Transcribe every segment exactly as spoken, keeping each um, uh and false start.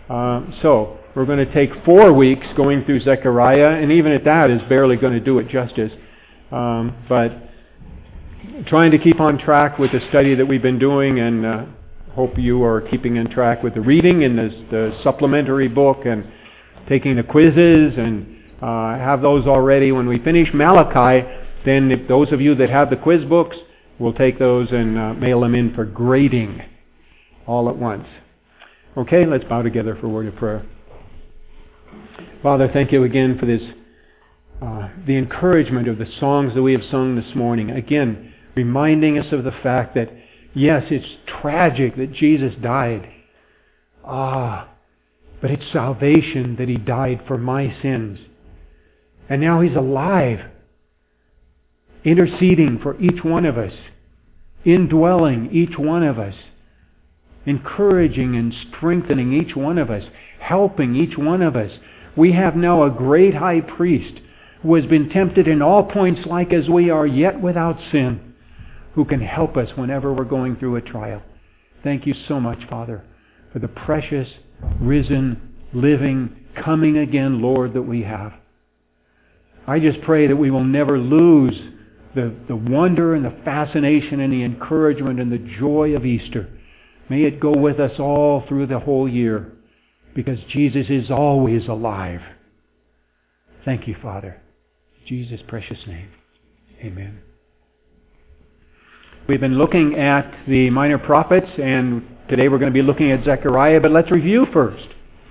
Uh, so, we're going to take four weeks going through Zechariah, and even at that is barely going to do it justice. Um, but trying to keep on track with the study that we've been doing, and uh, hope you are keeping in track with the reading and the, the supplementary book and taking the quizzes, and uh, have those already. When we finish Malachi, then if those of you that have the quiz books, we'll take those and uh, mail them in for grading all at once. Okay, let's bow together for a word of prayer. Father, thank you again for this, uh, the encouragement of the songs that we have sung this morning. Again, reminding us of the fact that, yes, it's tragic that Jesus died. Ah, but it's salvation that He died for my sins. And now He's alive, interceding for each one of us, indwelling each one of us, encouraging and strengthening each one of us, helping each one of us. We have now a great high priest who has been tempted in all points like as we are, yet without sin, who can help us whenever we're going through a trial. Thank you so much, Father, for the precious, risen, living, coming again Lord that we have. I just pray that we will never lose the, the wonder and the fascination and the encouragement and the joy of Easter. May it go with us all through the whole year, because Jesus is always alive. Thank you, Father. In Jesus' precious name. Amen. We've been looking at the minor prophets, and today we're going to be looking at Zechariah, but let's review first.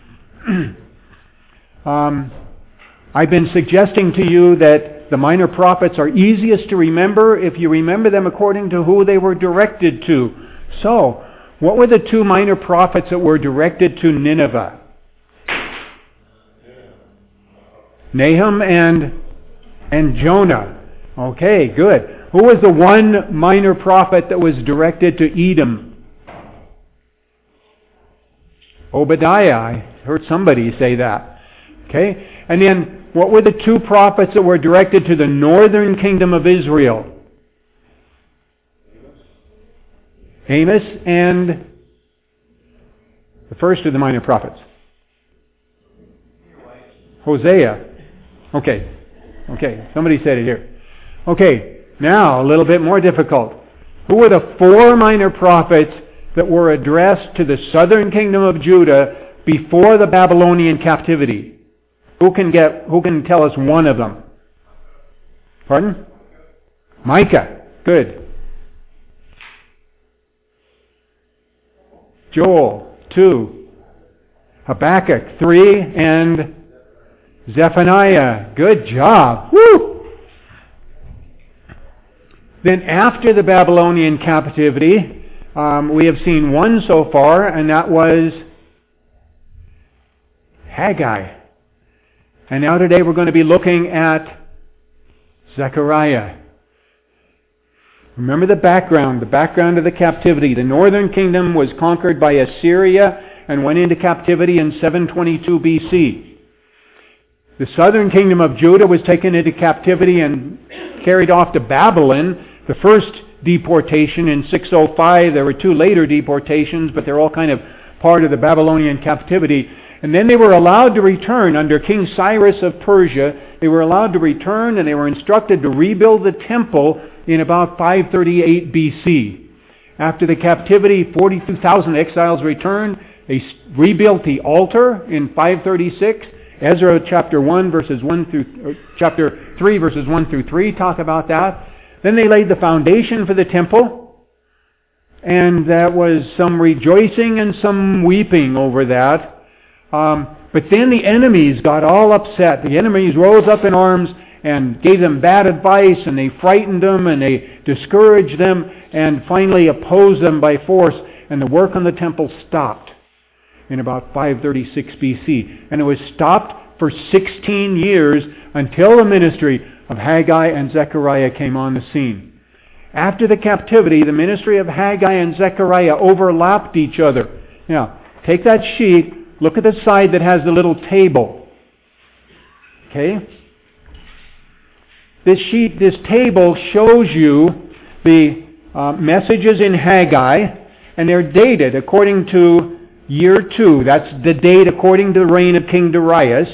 um, I've been suggesting to you that the minor prophets are easiest to remember if you remember them according to who they were directed to. So, what were the two minor prophets that were directed to Nineveh? Nahum and, and Jonah. Okay, good. Who was the one minor prophet that was directed to Edom? Obadiah. I heard somebody say that. Okay, and then what were the two prophets that were directed to the northern kingdom of Israel? Amos and the first of the minor prophets. Hosea. Okay. Okay. Somebody said it here. Okay. Now, a little bit more difficult. Who were the four minor prophets that were addressed to the southern kingdom of Judah before the Babylonian captivity? Who can get? Who can tell us one of them? Pardon? Micah. Good. Joel, two. Habakkuk, three. And Zephaniah. Good job. Woo! Then after the Babylonian captivity, um, we have seen one so far, and that was Haggai. And now today we're going to be looking at Zechariah. Remember the background, the background of the captivity. The northern kingdom was conquered by Assyria and went into captivity in seven twenty-two B C. The southern kingdom of Judah was taken into captivity and carried off to Babylon. The first deportation in six oh five, there were two later deportations, but they're all kind of part of the Babylonian captivity. And then they were allowed to return under King Cyrus of Persia. They were allowed to return, and they were instructed to rebuild the temple in about five thirty-eight B C. After the captivity, forty-two thousand exiles returned. They rebuilt the altar in five thirty-six. Ezra chapter one verses one through chapter three verses one through three talk about that. Then they laid the foundation for the temple, and that was some rejoicing and some weeping over that. Um, but then the enemies got all upset. The enemies rose up in arms and gave them bad advice, and they frightened them, and they discouraged them, and finally opposed them by force, and the work on the temple stopped in about five thirty-six B C. And it was stopped for sixteen years until the ministry of Haggai and Zechariah came on the scene. After the captivity, the ministry of Haggai and Zechariah overlapped each other. Now, take that sheet, look at the side that has the little table. Okay? This sheet, this table shows you the uh, messages in Haggai, and they're dated according to year two. That's the date according to the reign of King Darius.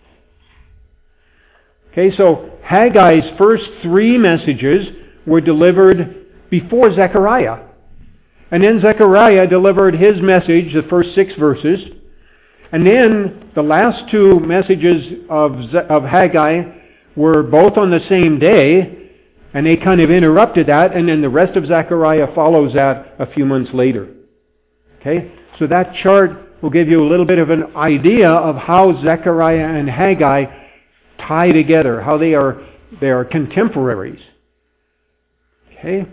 Okay, so Haggai's first three messages were delivered before Zechariah. And then Zechariah delivered his message, the first six verses. And then the last two messages of, of Haggai were both on the same day, and they kind of interrupted that, and then the rest of Zechariah follows that a few months later. Okay? So that chart will give you a little bit of an idea of how Zechariah and Haggai tie together, how they are they are contemporaries. Okay?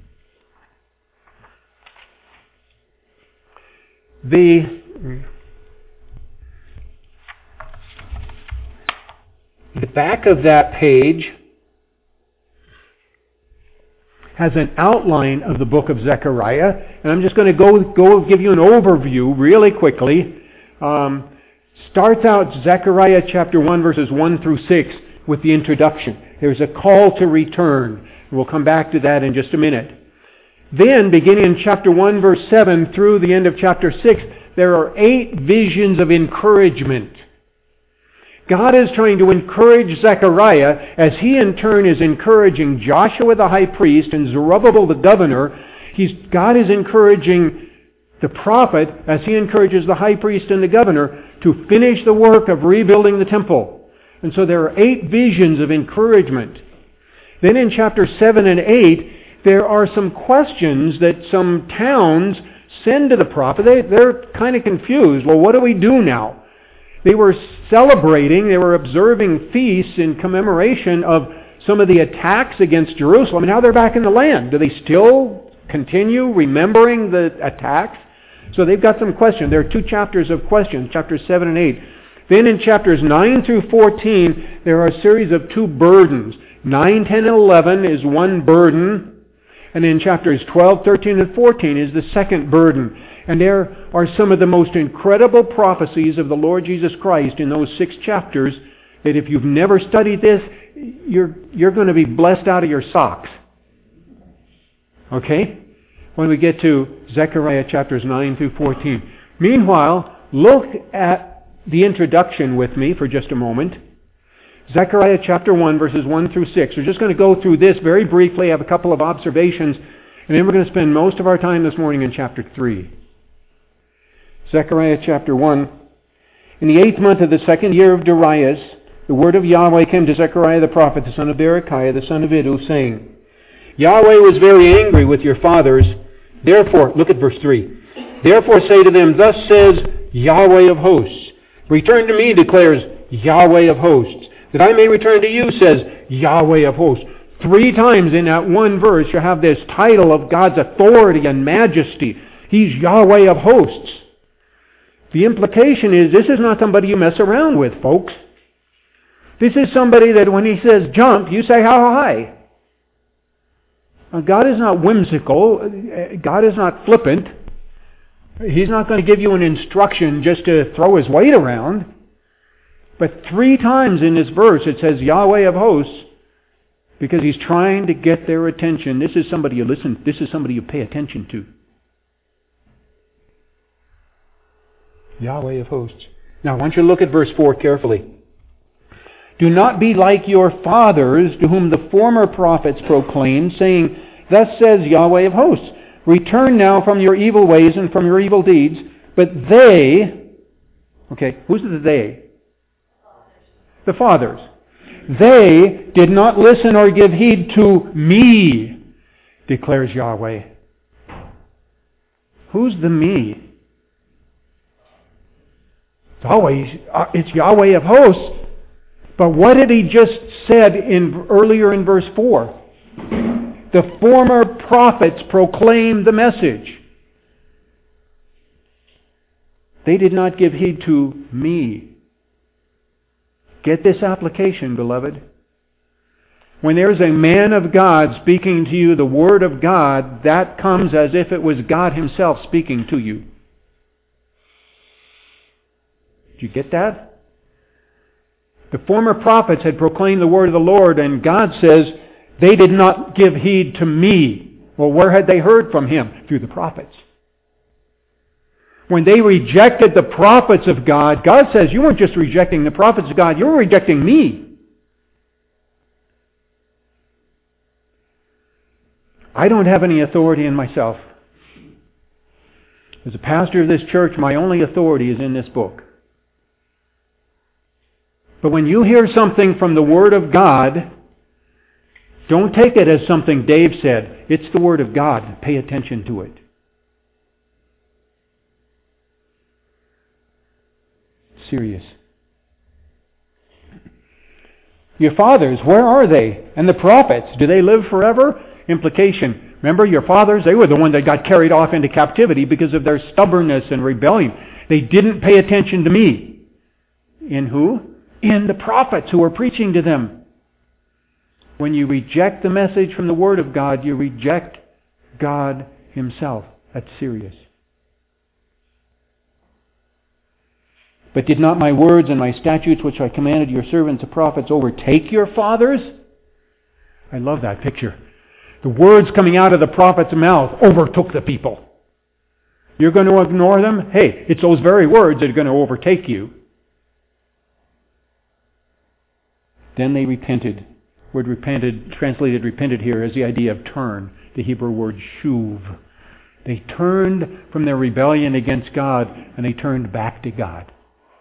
The The back of that page has an outline of the book of Zechariah, and I'm just going to go go give you an overview really quickly. Um, starts out Zechariah chapter one, verses one through six, with the introduction. There's a call to return. We'll come back to that in just a minute. Then, beginning in chapter one, verse seven, through the end of chapter six, there are eight visions of encouragement. God is trying to encourage Zechariah as he in turn is encouraging Joshua the high priest and Zerubbabel the governor. He's, God is encouraging the prophet as he encourages the high priest and the governor to finish the work of rebuilding the temple. And so there are eight visions of encouragement. Then in chapter seven and eight, there are some questions that some towns send to the prophet. They, they're kind of confused. Well, what do we do now? They were celebrating, they were observing feasts in commemoration of some of the attacks against Jerusalem. And now they're back in the land. Do they still continue remembering the attacks? So they've got some questions. There are two chapters of questions, chapters seven and eight. Then in chapters nine through fourteen, there are a series of two burdens. nine, ten, and eleven is one burden. And in chapters twelve, thirteen, and fourteen is the second burden. And there are some of the most incredible prophecies of the Lord Jesus Christ in those six chapters that if you've never studied this, you're, you're going to be blessed out of your socks. Okay? When we get to Zechariah chapters nine through fourteen. Meanwhile, look at the introduction with me for just a moment. Zechariah chapter one, verses one through six. We're just going to go through this very briefly, have a couple of observations, and then we're going to spend most of our time this morning in chapter three. Zechariah chapter one. In the eighth month of the second year of Darius, the word of Yahweh came to Zechariah the prophet, the son of Berechiah, the son of Iddo, saying, Yahweh was very angry with your fathers. Therefore, look at verse three. Therefore say to them, Thus says Yahweh of hosts. Return to me, declares Yahweh of hosts, that I may return to you, says Yahweh of hosts. Three times in that one verse you have this title of God's authority and majesty. He's Yahweh of hosts. The implication is this is not somebody you mess around with, folks. This is somebody that when he says jump, you say how high. Now, God is not whimsical. God is not flippant. He's not going to give you an instruction just to throw his weight around. But three times in this verse it says Yahweh of hosts because he's trying to get their attention. This is somebody you listen, this is somebody you pay attention to. Yahweh of hosts. Now I want you to look at verse four carefully. Do not be like your fathers, to whom the former prophets proclaimed, saying, Thus says Yahweh of hosts, return now from your evil ways and from your evil deeds. But they, okay, who's the they? The fathers. They did not listen or give heed to me, declares Yahweh. Who's the me? Yahweh, it's Yahweh of hosts. But what did he just said in earlier in verse four? The former prophets proclaimed the message. They did not give heed to me. Get this application, beloved. When there's a man of God speaking to you the Word of God, that comes as if it was God Himself speaking to you. Did you get that? The former prophets had proclaimed the word of the Lord, and God says, they did not give heed to me. Well, where had they heard from Him? Through the prophets. When they rejected the prophets of God, God says, you weren't just rejecting the prophets of God, you were rejecting me. I don't have any authority in myself. As a pastor of this church, my only authority is in this book. But when you hear something from the Word of God, don't take it as something Dave said. It's the Word of God. Pay attention to it. Serious. Your fathers, where are they? And the prophets, do they live forever? Implication. Remember, your fathers, they were the one that got carried off into captivity because of their stubbornness and rebellion. They didn't pay attention to me. In who? In the prophets who were preaching to them. When you reject the message from the Word of God, you reject God Himself. That's serious. But did not my words and my statutes which I commanded your servants the prophets overtake your fathers? I love that picture. The words coming out of the prophet's mouth overtook the people. You're going to ignore them? Hey, it's those very words that are going to overtake you. Then they repented. The word repented, translated repented here, is the idea of turn. The Hebrew word shuv. They turned from their rebellion against God and they turned back to God.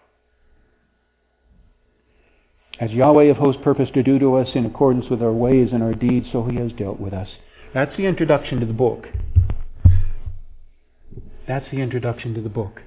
As Yahweh of hosts purposed to do to us in accordance with our ways and our deeds, so He has dealt with us. That's the introduction to the book. That's the introduction to the book.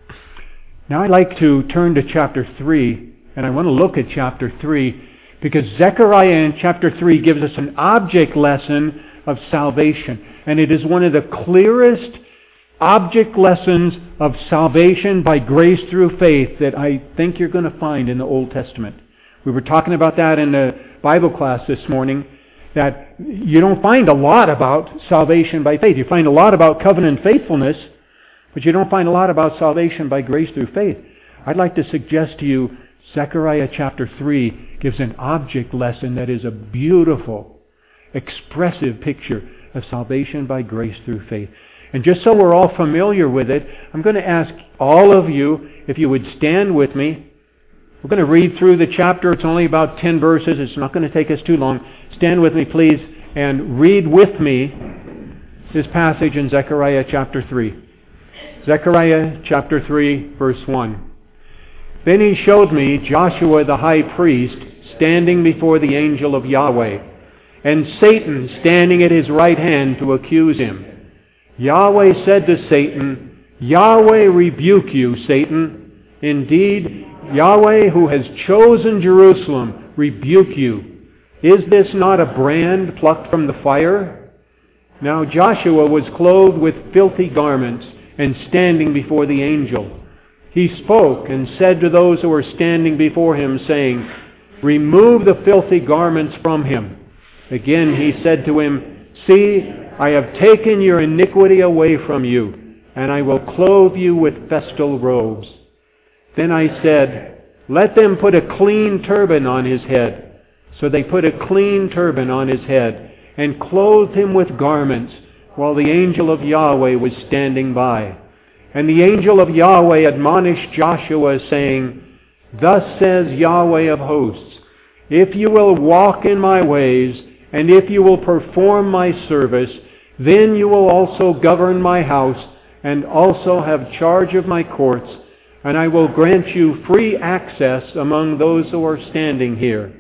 Now I'd like to turn to chapter three, and I want to look at chapter three, because Zechariah in chapter three gives us an object lesson of salvation. And it is one of the clearest object lessons of salvation by grace through faith that I think you're going to find in the Old Testament. We were talking about that in the Bible class this morning, that you don't find a lot about salvation by faith. You find a lot about covenant faithfulness, but you don't find a lot about salvation by grace through faith. I'd like to suggest to you Zechariah chapter three gives an object lesson that is a beautiful, expressive picture of salvation by grace through faith. And just so we're all familiar with it, I'm going to ask all of you if you would stand with me. We're going to read through the chapter. It's only about ten verses. It's not going to take us too long. Stand with me, please, and read with me this passage in Zechariah chapter three. Zechariah chapter three, verse one. Then he showed me Joshua the high priest standing before the angel of Yahweh, and Satan standing at his right hand to accuse him. Yahweh said to Satan, Yahweh rebuke you, Satan. Indeed, Yahweh, who has chosen Jerusalem, rebuke you. Is this not a brand plucked from the fire? Now Joshua was clothed with filthy garments and standing before the angel. He spoke and said to those who were standing before him, saying, Remove the filthy garments from him. Again he said to him, See, I have taken your iniquity away from you, and I will clothe you with festal robes. Then I said, Let them put a clean turban on his head. So they put a clean turban on his head, and clothed him with garments, while the angel of Yahweh was standing by. And the angel of Yahweh admonished Joshua, saying, Thus says Yahweh of hosts, If you will walk in my ways, and if you will perform my service, then you will also govern my house, and also have charge of my courts, and I will grant you free access among those who are standing here.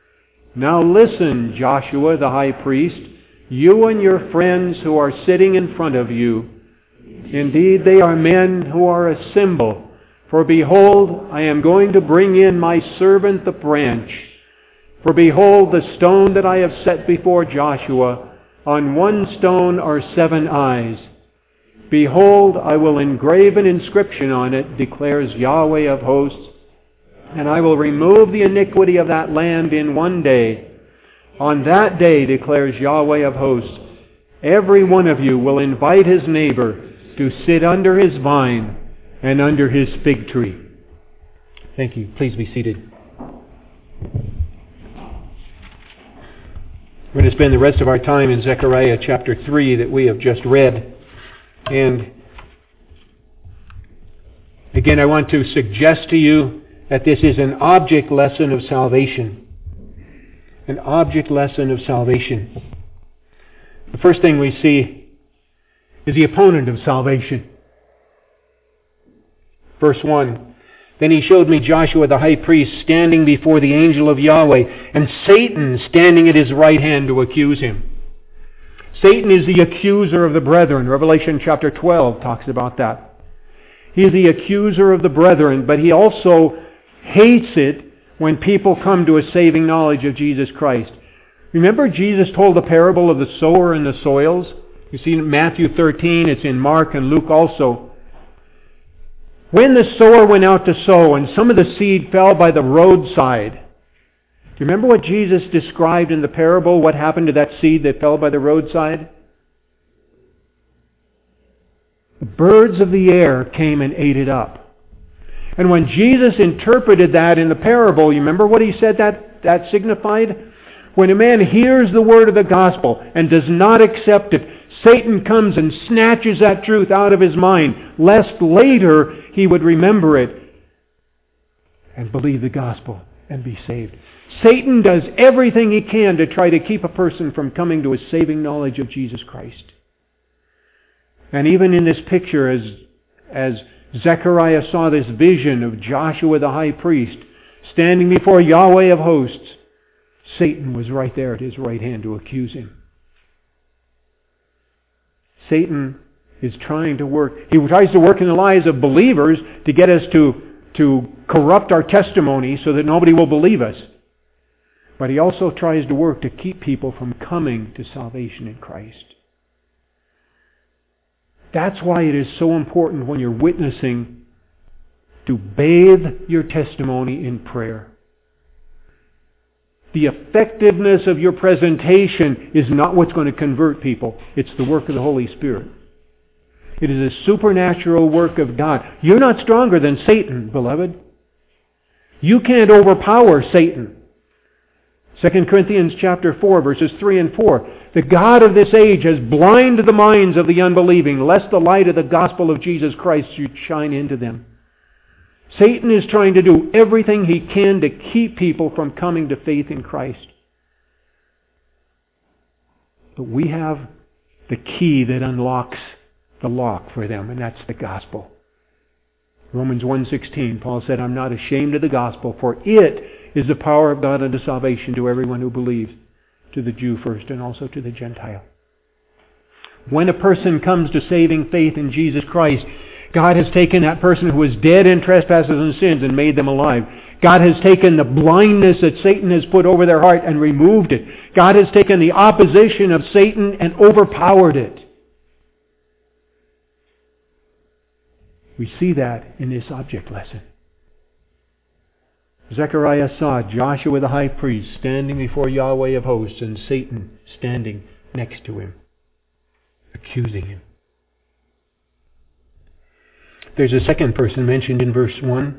Now listen, Joshua the high priest, you and your friends who are sitting in front of you. Indeed, they are men who are a symbol. For behold, I am going to bring in my servant the branch. For behold, the stone that I have set before Joshua, on one stone are seven eyes. Behold, I will engrave an inscription on it, declares Yahweh of hosts, and I will remove the iniquity of that land in one day. On that day, declares Yahweh of hosts, every one of you will invite his neighbor to sit under his vine and under his fig tree. Thank you. Please be seated. We're going to spend the rest of our time in Zechariah chapter three that we have just read. And Again, I want to suggest to you that this is an object lesson of salvation. An object lesson of salvation. The first thing we see is the opponent of salvation. Verse one. Then he showed me Joshua the high priest standing before the angel of Yahweh, and Satan standing at his right hand to accuse him. Satan is the accuser of the brethren. Revelation chapter twelve talks about that. He is the accuser of the brethren, but he also hates it when people come to a saving knowledge of Jesus Christ. Remember Jesus told the parable of the sower and the soils? You see in Matthew thirteen, it's in Mark and Luke also. When the sower went out to sow and some of the seed fell by the roadside, do you remember what Jesus described in the parable? What happened to that seed that fell by the roadside? The birds of the air came and ate it up. And when Jesus interpreted that in the parable, you remember what he said that, that signified? When a man hears the word of the gospel and does not accept it, Satan comes and snatches that truth out of his mind, lest later he would remember it and believe the gospel and be saved. Satan does everything he can to try to keep a person from coming to a saving knowledge of Jesus Christ. And even in this picture, as, as Zechariah saw this vision of Joshua the high priest standing before Yahweh of hosts, Satan was right there at his right hand to accuse him. Satan is trying to work. He tries to work in the lives of believers to get us to, to corrupt our testimony so that nobody will believe us. But he also tries to work to keep people from coming to salvation in Christ. That's why it is so important when you're witnessing to bathe your testimony in prayer. The effectiveness of your presentation is not what's going to convert people. It's the work of the Holy Spirit. It is a supernatural work of God. You're not stronger than Satan, beloved. You can't overpower Satan. Second Corinthians chapter four, verses three and four. The God of this age has blinded the minds of the unbelieving, lest the light of the gospel of Jesus Christ should shine into them. Satan is trying to do everything he can to keep people from coming to faith in Christ. But we have the key that unlocks the lock for them, and that's the gospel. Romans one sixteen, Paul said, I'm not ashamed of the gospel, for it is the power of God unto salvation to everyone who believes, to the Jew first and also to the Gentile. When a person comes to saving faith in Jesus Christ, God has taken that person who was dead in trespasses and sins and made them alive. God has taken the blindness that Satan has put over their heart and removed it. God has taken the opposition of Satan and overpowered it. We see that in this object lesson. Zechariah saw Joshua the high priest standing before Yahweh of hosts and Satan standing next to him, accusing him. There's a second person mentioned in verse one.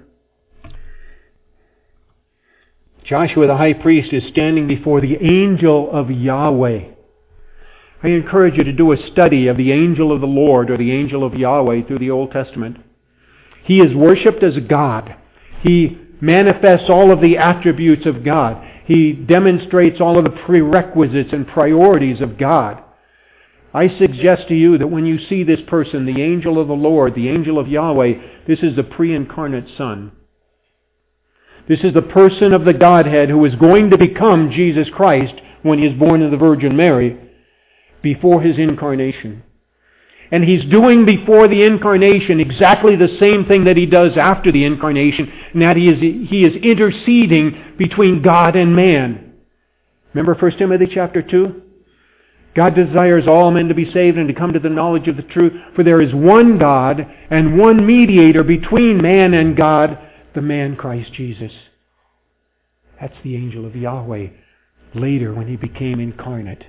Joshua the high priest is standing before the angel of Yahweh. I encourage you to do a study of the angel of the Lord or the angel of Yahweh through the Old Testament. He is worshipped as God. He manifests all of the attributes of God. He demonstrates all of the prerequisites and priorities of God. I suggest to you that when you see this person, the angel of the Lord, the angel of Yahweh, this is the pre-incarnate Son. This is the person of the Godhead who is going to become Jesus Christ when he is born of the Virgin Mary before his incarnation. And he's doing before the incarnation exactly the same thing that he does after the incarnation, and that he is, he is interceding between God and man. Remember First Timothy chapter two? God desires all men to be saved and to come to the knowledge of the truth. For there is one God and one mediator between man and God, the man Christ Jesus. That's the angel of Yahweh later when he became incarnate.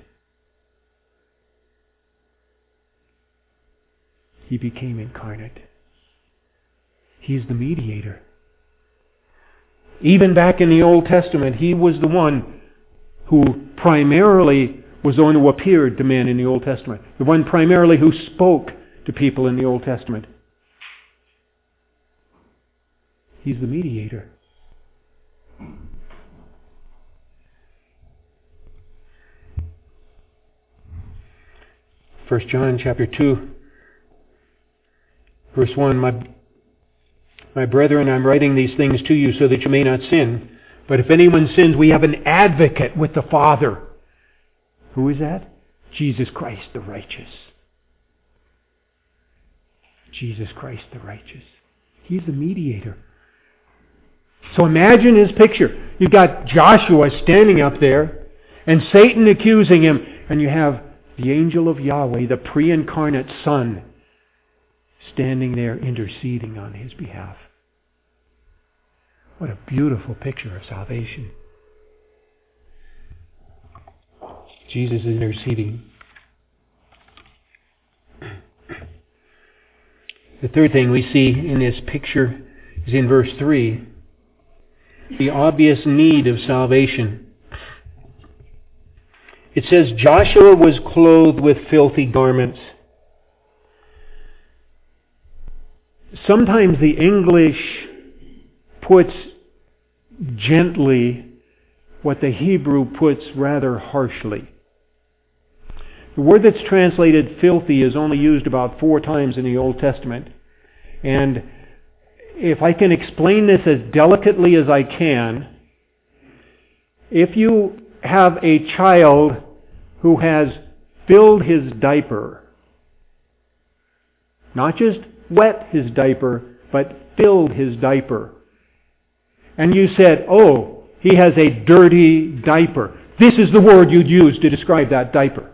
He became incarnate. He's the mediator. Even back in the Old Testament, he was the one who primarily was the one who appeared to men in the Old Testament. The one primarily who spoke to people in the Old Testament. He's the mediator. First John chapter two, verse one, my, my brethren, I'm writing these things to you so that you may not sin. But if anyone sins, we have an advocate with the Father. Who is that? Jesus Christ the righteous. Jesus Christ the righteous. He's the mediator. So imagine his picture. You've got Joshua standing up there and Satan accusing him, and you have the angel of Yahweh, the pre-incarnate Son, standing there interceding on his behalf. What a beautiful picture of salvation. Jesus is interceding. The third thing we see in this picture is in verse three, the obvious need of salvation. It says, Joshua was clothed with filthy garments. Sometimes the English puts gently what the Hebrew puts rather harshly. The word that's translated filthy is only used about four times in the Old Testament. And if I can explain this as delicately as I can, if you have a child who has filled his diaper, not just wet his diaper, but filled his diaper, and you said, oh, he has a dirty diaper, this is the word you'd use to describe that diaper.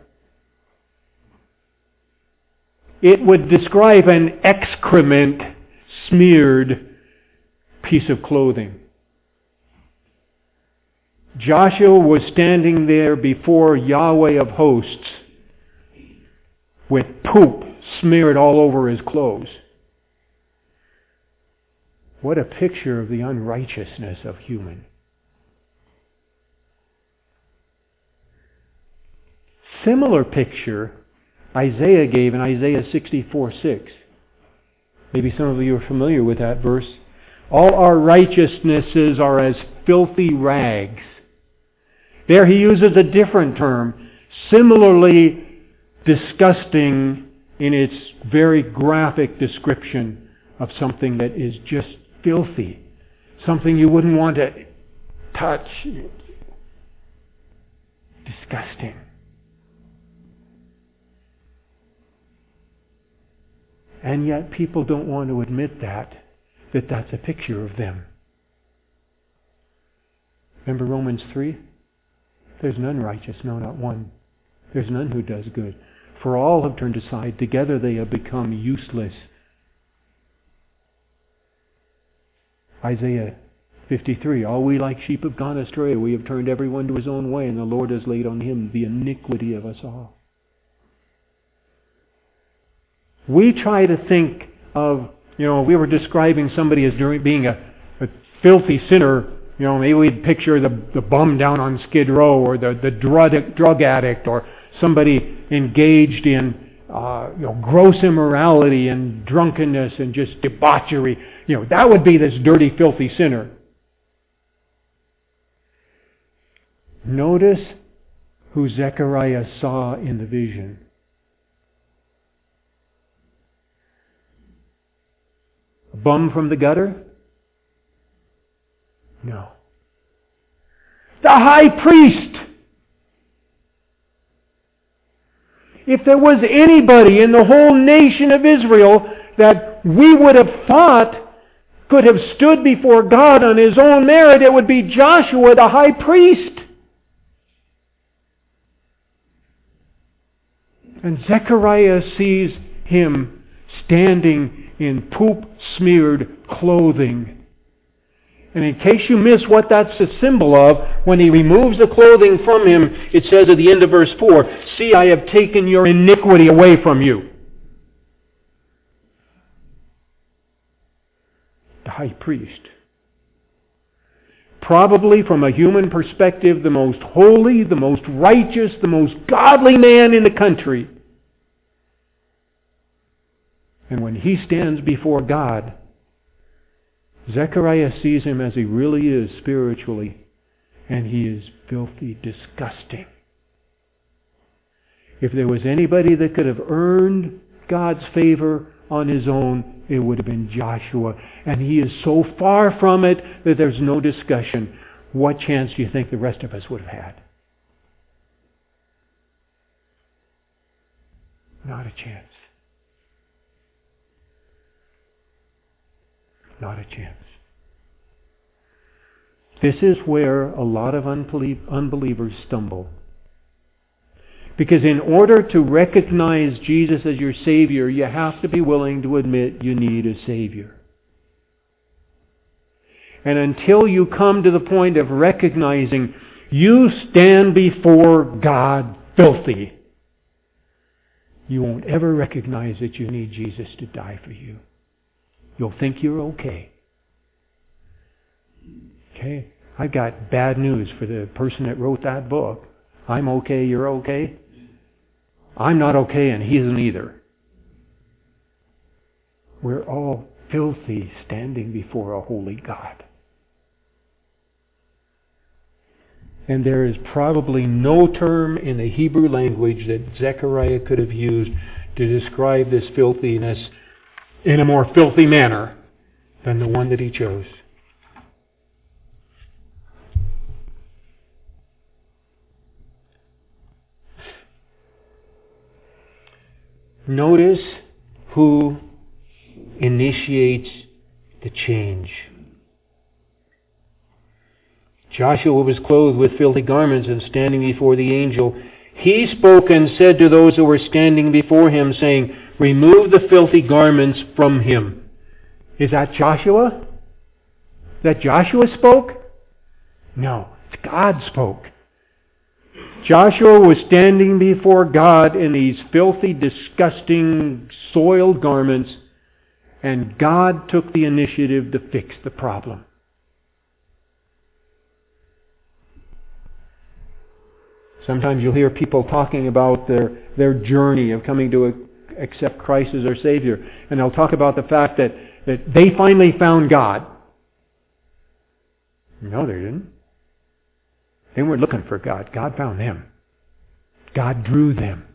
It would describe an excrement smeared piece of clothing. Joshua was standing there before Yahweh of hosts with poop smeared all over his clothes. What a picture of the unrighteousness of human. Similar picture Isaiah gave in Isaiah sixty-four six. Maybe some of you are familiar with that verse. All our righteousnesses are as filthy rags. There he uses a different term, similarly disgusting in its very graphic description of something that is just filthy. Something you wouldn't want to touch. Disgusting. And yet people don't want to admit that, that that's a picture of them. Remember Romans three? There's none righteous, no, not one. There's none who does good. For all have turned aside, together they have become useless. Isaiah fifty-three, all we like sheep have gone astray, we have turned everyone to his own way, and the Lord has laid on him the iniquity of us all. We try to think of, you know, we were describing somebody as being a, a filthy sinner. You know, maybe we'd picture the, the bum down on Skid Row, or the, the drug, drug addict, or somebody engaged in uh, you know, gross immorality and drunkenness and just debauchery. You know, that would be this dirty, filthy sinner. Notice who Zechariah saw in the vision. A bum from the gutter? No. The high priest! If there was anybody in the whole nation of Israel that we would have thought could have stood before God on his own merit, it would be Joshua, the high priest. And Zechariah sees him standing in poop-smeared clothing. And in case you miss what that's a symbol of, when he removes the clothing from him, it says at the end of verse four, see, I have taken your iniquity away from you. The high priest. Probably from a human perspective, the most holy, the most righteous, the most godly man in the country. And when he stands before God, Zechariah sees him as he really is spiritually, and he is filthy, disgusting. If there was anybody that could have earned God's favor on his own, it would have been Joshua. And he is so far from it that there's no discussion. What chance do you think the rest of us would have had? Not a chance. Not a chance. This is where a lot of unbelievers stumble. Because in order to recognize Jesus as your Savior, you have to be willing to admit you need a Savior. And until you come to the point of recognizing you stand before God filthy, you won't ever recognize that you need Jesus to die for you. You'll think you're okay. Okay? I've got bad news for the person that wrote that book. I'm okay, you're okay? I'm not okay, and he isn't either. We're all filthy standing before a holy God. And there is probably no term in the Hebrew language that Zechariah could have used to describe this filthiness in a more filthy manner than the one that he chose. Notice who initiates the change. Joshua was clothed with filthy garments and standing before the angel. He spoke and said to those who were standing before him, saying, "Remove the filthy garments from him." Is that Joshua? That Joshua spoke? No, it's God spoke. Joshua was standing before God in these filthy, disgusting, soiled garments, and God took the initiative to fix the problem. Sometimes you'll hear people talking about their, their journey of coming to accept Christ as their Savior, and they'll talk about the fact that, that they finally found God. No, they didn't. They weren't looking for God. God found them. God drew them.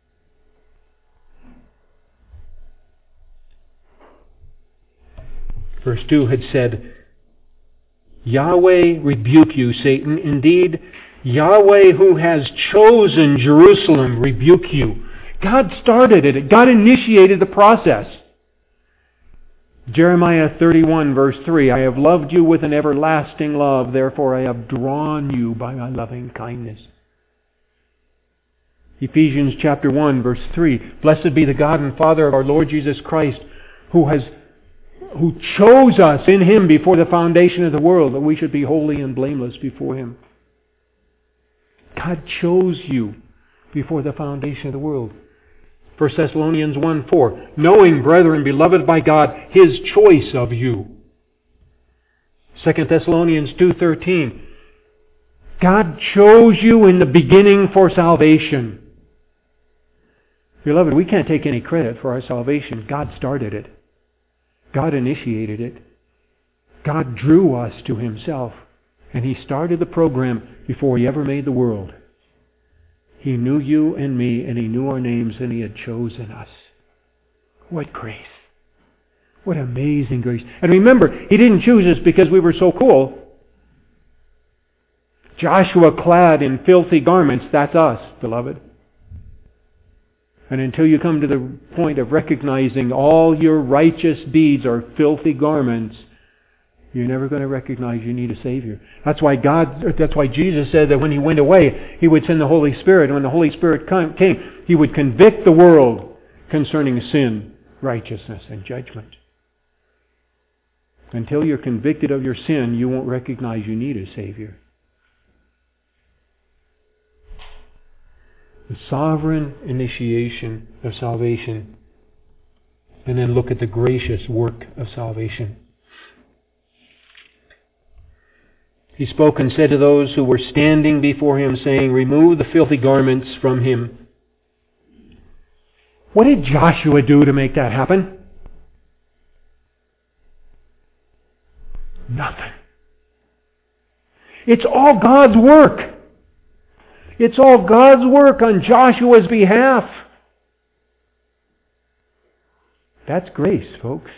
Verse two had said, "Yahweh rebuke you, Satan. Indeed, Yahweh who has chosen Jerusalem rebuke you." God started it. God initiated the process. Jeremiah thirty-one verse three, "I have loved you with an everlasting love, therefore I have drawn you by my loving kindness." Ephesians chapter one verse three, "Blessed be the God and Father of our Lord Jesus Christ, who has who chose us in Him before the foundation of the world, that we should be holy and blameless before Him." God chose you before the foundation of the world. First Thessalonians one four, "Knowing, brethren, beloved by God, His choice of you." Second Thessalonians two thirteen, God chose you in the beginning for salvation. Beloved, we can't take any credit for our salvation. God started it. God initiated it. God drew us to Himself. And He started the program before He ever made the world. He knew you and me, and He knew our names, and He had chosen us. What grace. What amazing grace. And remember, He didn't choose us because we were so cool. Joshua clad in filthy garments, that's us, beloved. And until you come to the point of recognizing all your righteous deeds are filthy garments, you're never going to recognize you need a Savior. That's why God, that's why Jesus said that when He went away, He would send the Holy Spirit. And when the Holy Spirit came, He would convict the world concerning sin, righteousness, and judgment. Until you're convicted of your sin, you won't recognize you need a Savior. The sovereign initiation of salvation, and then look at the gracious work of salvation. He spoke and said to those who were standing before him, saying, "Remove the filthy garments from him." What did Joshua do to make that happen? Nothing. It's all God's work. It's all God's work on Joshua's behalf. That's grace, folks.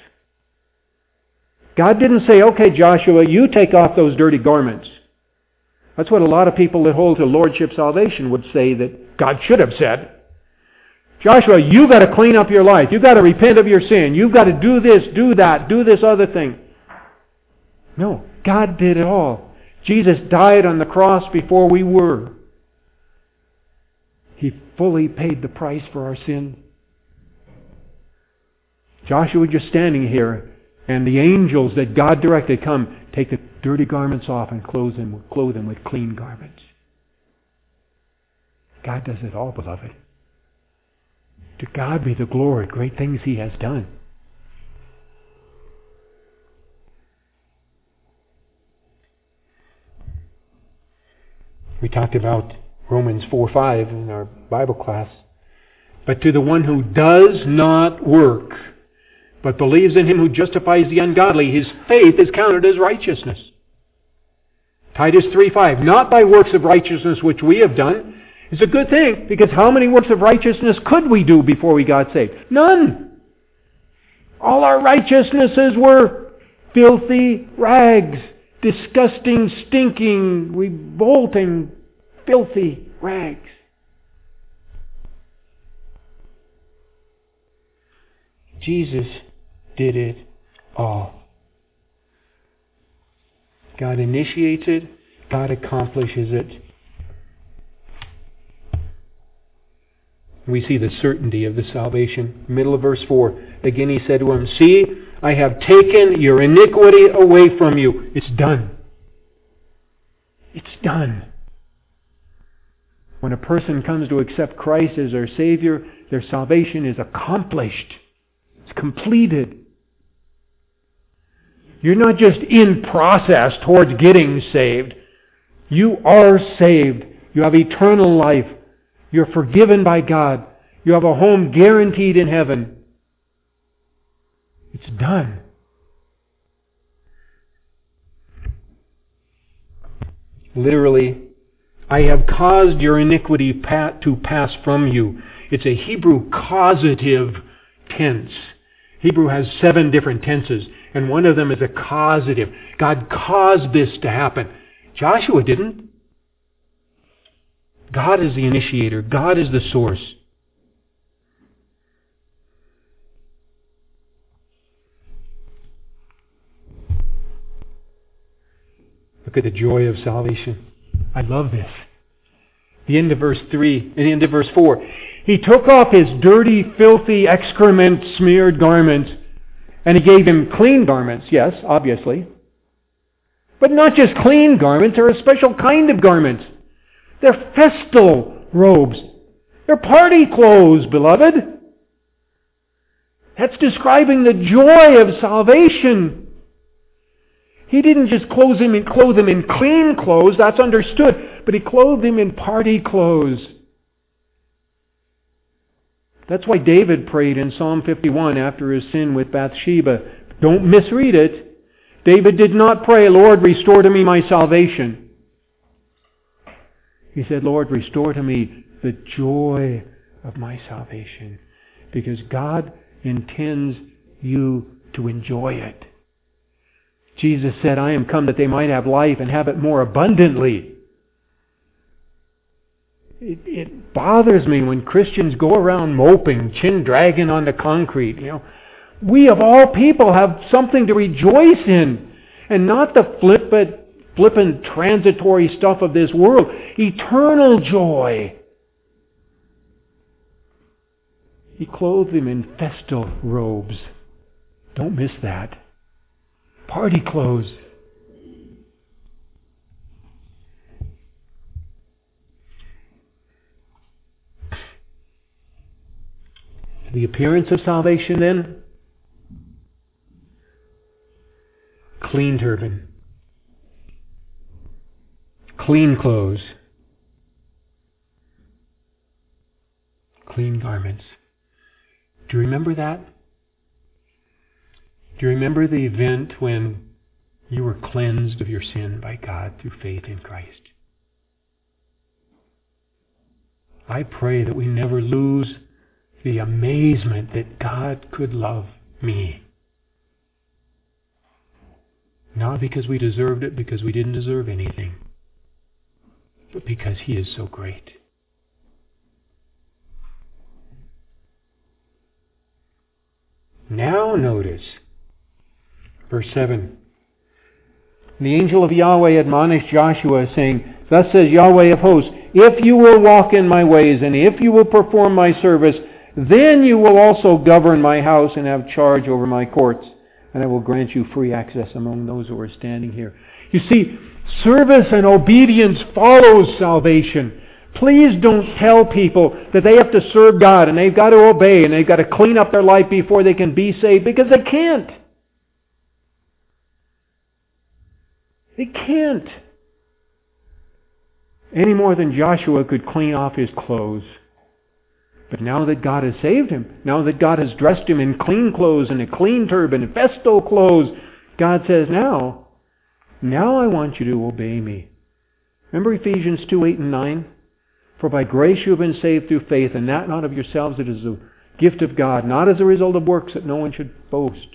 God didn't say, okay, Joshua, you take off those dirty garments. That's what a lot of people that hold to Lordship salvation would say that God should have said. Joshua, you've got to clean up your life. You've got to repent of your sin. You've got to do this, do that, do this other thing. No, God did it all. Jesus died on the cross before we were. He fully paid the price for our sin. Joshua was just standing here, and the angels that God directed come, take the dirty garments off and clothe them, clothe them with clean garments. God does it all, beloved. To God be the glory, great things He has done. We talked about Romans four five in our Bible class. But to the one who does not work, but believes in Him who justifies the ungodly, his faith is counted as righteousness. Titus three five, not by works of righteousness which we have done. It's a good thing, because how many works of righteousness could we do before we got saved? None. All our righteousnesses were filthy rags. Disgusting, stinking, revolting, filthy rags. Jesus did it all. God initiates it. God accomplishes it. We see the certainty of the salvation. Middle of verse four. Again He said to him, see, I have taken your iniquity away from you. It's done. It's done. When a person comes to accept Christ as their Savior, their salvation is accomplished. It's completed. You're not just in process towards getting saved. You are saved. You have eternal life. You're forgiven by God. You have a home guaranteed in heaven. It's done. Literally, I have caused your iniquity to pass from you. It's a Hebrew causative tense. Hebrew has seven different tenses, and one of them is a causative. God caused this to happen. Joshua didn't. God is the initiator. God is the source. Look at the joy of salvation. I love this. The end of verse three, and the end of verse four. He took off his dirty, filthy, excrement-smeared garments, and He gave him clean garments, yes, obviously. But not just clean garments, they're a special kind of garments. They're festal robes. They're party clothes, beloved. That's describing the joy of salvation. He didn't just clothe him, in, clothe him in clean clothes, that's understood, but He clothed him in party clothes. That's why David prayed in Psalm fifty-one after his sin with Bathsheba. Don't misread it. David did not pray, Lord, restore to me my salvation. He said, Lord, restore to me the joy of my salvation. Because God intends you to enjoy it. Jesus said, I am come that they might have life and have it more abundantly. It, it bothers me when Christians go around moping, chin dragging on the concrete. You know, we of all people have something to rejoice in, and not the flippant, flippant transitory stuff of this world. Eternal joy. He clothed them in festal robes. Don't miss that. Party clothes. The appearance of salvation then? Clean turban. Clean clothes. Clean garments. Do you remember that? Do you remember the event when You were cleansed of your sin by God through faith in Christ. I pray that we never lose the amazement that God could love me. Not because we deserved it, because we didn't deserve anything, but because He is so great. Now notice, verse seven. The angel of Yahweh admonished Joshua, saying, Thus says Yahweh of hosts, if you will walk in my ways, and if you will perform my service, then you will also govern my house and have charge over my courts, and I will grant you free access among those who are standing here. You see, service and obedience follows salvation. Please don't tell people that they have to serve God and they've got to obey and they've got to clean up their life before they can be saved, because they can't. They can't. Any more than Joshua could clean off his clothes. But now that God has saved him, now that God has dressed him in clean clothes and a clean turban and festal clothes, God says, now, now I want you to obey me. Remember Ephesians two, eight and nine? For by grace you have been saved through faith, and that not of yourselves, it is a gift of God, not as a result of works, that no one should boast.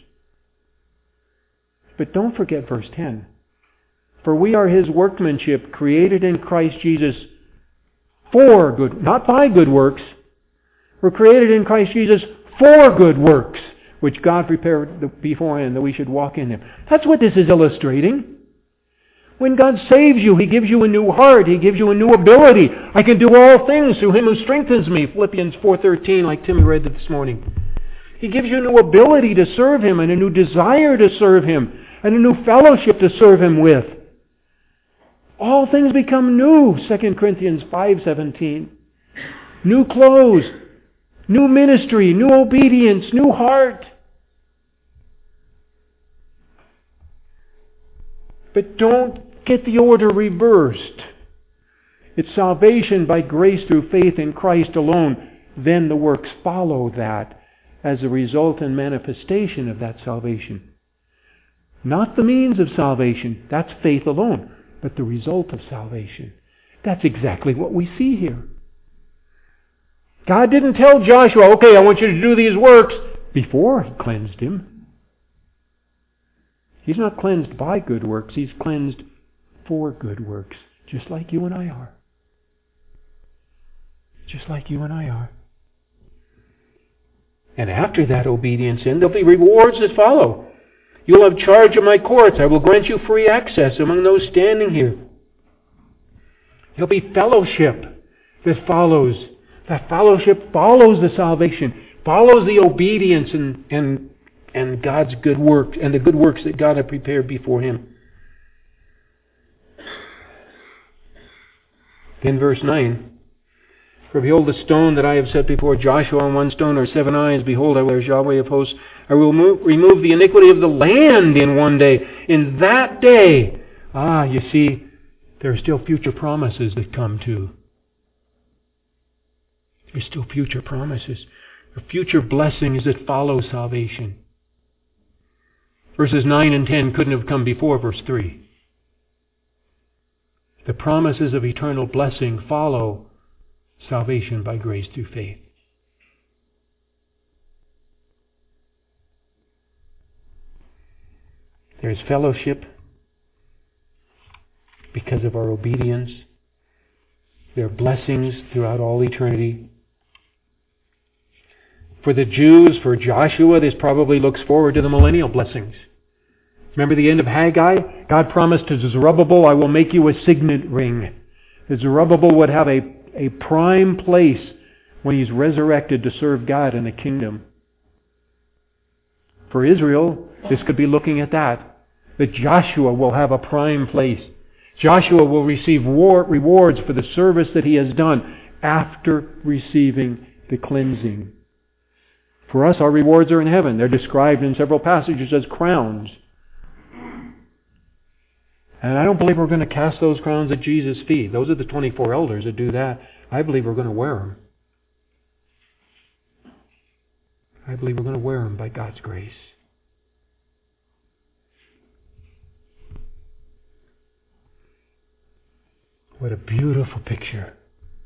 But don't forget verse ten. For we are His workmanship, created in Christ Jesus for good, not by good works. We're created in Christ Jesus for good works, which God prepared beforehand that we should walk in them. That's what this is illustrating. When God saves you, He gives you a new heart. He gives you a new ability. I can do all things through Him who strengthens me. Philippians four thirteen, like Timmy read this morning. He gives you a new ability to serve Him and a new desire to serve Him and a new fellowship to serve Him with. All things become new, Second Corinthians five seventeen. New clothes, new ministry, new obedience, new heart. But don't get the order reversed. It's salvation by grace through faith in Christ alone. Then the works follow that as a result and manifestation of that salvation. Not the means of salvation. That's faith alone. But the result of salvation. That's exactly what we see here. God didn't tell Joshua, okay, I want you to do these works, before He cleansed him. He's not cleansed by good works. He's cleansed for good works. Just like you and I are. Just like you and I are. And after that obedience, then there'll be rewards that follow. You'll have charge of my courts. I will grant you free access among those standing here. There'll be fellowship that follows. That fellowship follows the salvation, follows the obedience and, and, and God's good works, and the good works that God had prepared before Him. Then verse nine. For behold, the stone that I have set before Joshua on one stone are seven eyes. Behold, I will Yahweh of hosts. I will move, remove the iniquity of the land in one day. In that day, ah, you see, there are still future promises that come too. There's still future promises. There are future blessings that follow salvation. Verses nine and ten couldn't have come before verse three. The promises of eternal blessing follow salvation by grace through faith. There's fellowship because of our obedience. There are blessings throughout all eternity. For the Jews, for Joshua, this probably looks forward to the millennial blessings. Remember the end of Haggai? God promised to Zerubbabel, I will make you a signet ring. That Zerubbabel would have a, a prime place when he's resurrected to serve God in the kingdom. For Israel, this could be looking at that. That Joshua will have a prime place. Joshua will receive war, rewards for the service that he has done after receiving the cleansing. For us, our rewards are in heaven. They're described in several passages as crowns. And I don't believe we're going to cast those crowns at Jesus' feet. Those are the twenty-four elders that do that. I believe we're going to wear them. I believe we're going to wear them by God's grace. What a beautiful picture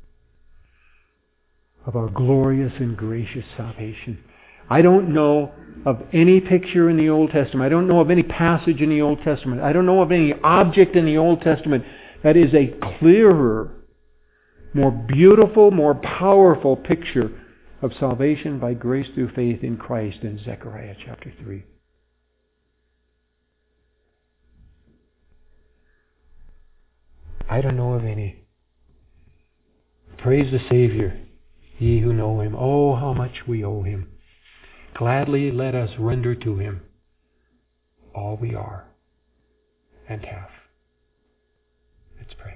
of our glorious and gracious salvation. I don't know of any picture in the Old Testament. I don't know of any passage in the Old Testament. I don't know of any object in the Old Testament that is a clearer, more beautiful, more powerful picture of salvation by grace through faith in Christ than Zechariah chapter three. I don't know of any. Praise the Savior, ye who know Him. Oh, how much we owe Him. Gladly let us render to Him all we are and have. Let's pray.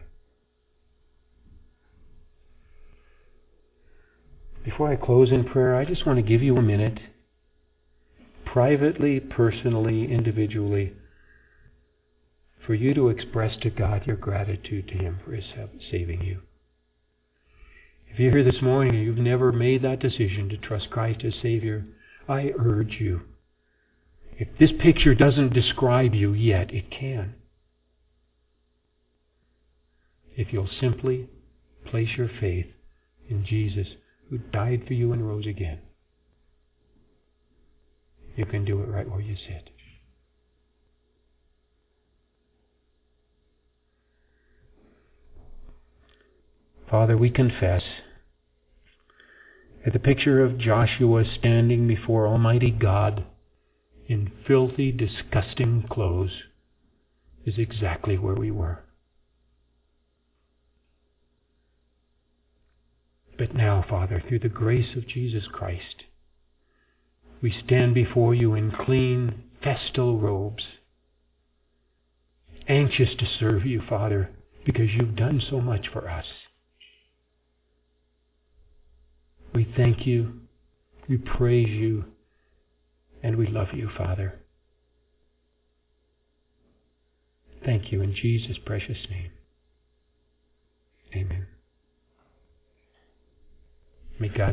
Before I close in prayer, I just want to give you a minute, privately, personally, individually, for you to express to God your gratitude to Him for His saving you. If you're here this morning and you've never made that decision to trust Christ as Savior, I urge you. If this picture doesn't describe you yet, it can. If you'll simply place your faith in Jesus, who died for you and rose again, you can do it right where you sit. Father, we confess that the picture of Joshua standing before Almighty God in filthy, disgusting clothes is exactly where we were. But now, Father, through the grace of Jesus Christ, we stand before you in clean, festal robes, anxious to serve you, Father, because you've done so much for us. We thank you, we praise you, and we love you, Father. Thank you in Jesus' precious name. Amen. May God